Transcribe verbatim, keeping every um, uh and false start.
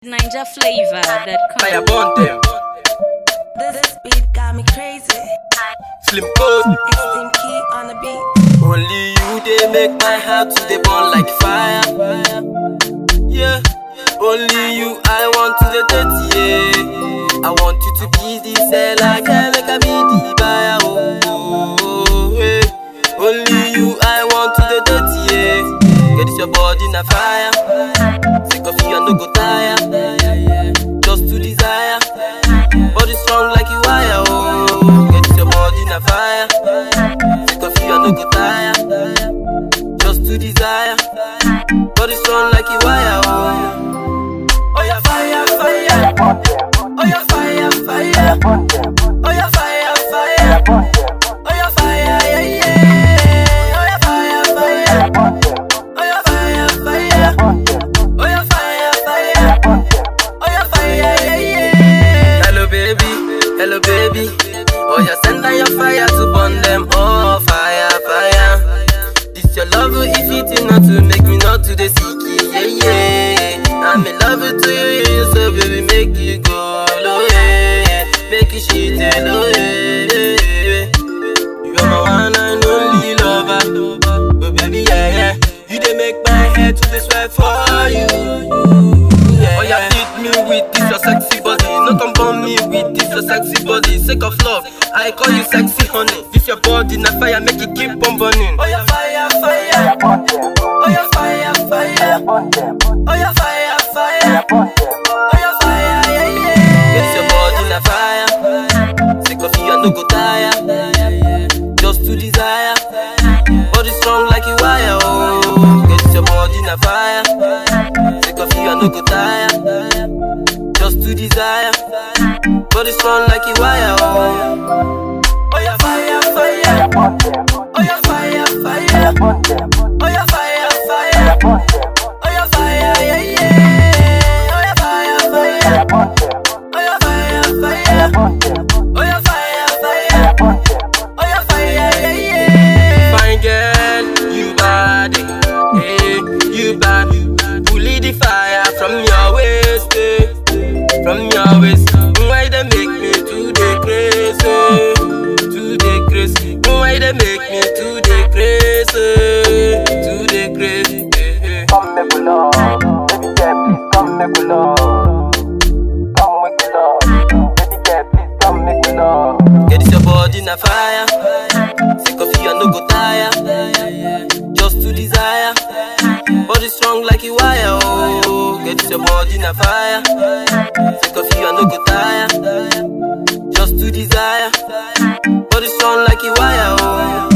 Ninja flavor that Fire burn them. This beat got me crazy. Slim code. Extreme key on the beat. Only you they make my heart to the burn like fire. Yeah. Only you I want to the dirty. Yeah. I want you to be the seller, can make a be the buyer. Oh, oh, oh, yeah. Only you I want to the dirty. Yeah. Get your body in a fire. Sick of you, I no go tire. Just to desire. Body strong like you wire. Oh, get your body in a fire. Sick of you, I no go tire. Just to desire. Body strong like you wire. Oh, oh yeah, fire, fire. Oh yeah, fire, fire. Oh yeah, fire, fire. Oh yeah, fire, yeah, yeah. Oh yeah, fire, fire. Oh yeah, fire, fire. Oh yeah, fire, fire. Oh yeah, fire, yeah, yeah. Hello baby, hello baby. Oh yeah, send down your fire to burn them. Oh fire, fire. This your love, if it not to make me not to the sicky, yeah, yeah. I'm in love with you, so baby make you go low, yeah. Make you shit low, yeah. You are my one and only lover. But baby, yeah, yeah. You dey make my head to the sweat for you. Yeah, oh yeah, feed me with this your sexy body. No come burn me with this your sexy body. Sake of love, I call you sexy honey. This your body na fire, make it keep on burning. Oh yeah, fire, fire. Oh yeah, fire, fire. Oh yeah, fire, fire. Oh yeah, fire, yeah, yeah. Get your body na fire. Sake of you, I no go tire. Just to desire. Body strong like you wire. Oh, get your body na fire. Sake of you, I no go tire. Just to desire. Body strong like you wire. Oh, oh yeah, fire, fire. Oh yeah, fire, fire. Oh yeah, fire, fire. Oh yeah, fire, yeah, yeah. Oh yeah, fire, fire. Oh yeah, fire, fire. Oh yeah, fire, fire. Oh yeah, fire, yeah, yeah. Fine girl, you bad, hey, you bad. Bully the fire from your waist, eh, from your waist. Why they make me to the crazy, to the crazy? Why they make me to the crazy, to the crazy? Eh, eh. Come make we love, baby girl, please come make we love. Come make we love, baby girl, please come make we love. Get your body na fire. Sick of you, I no go tire. Just to desire. Body strong like you wire. Oh, get your body na fire. Sick of you, I no go tire. Just to desire. Body strong like you wire. Oh.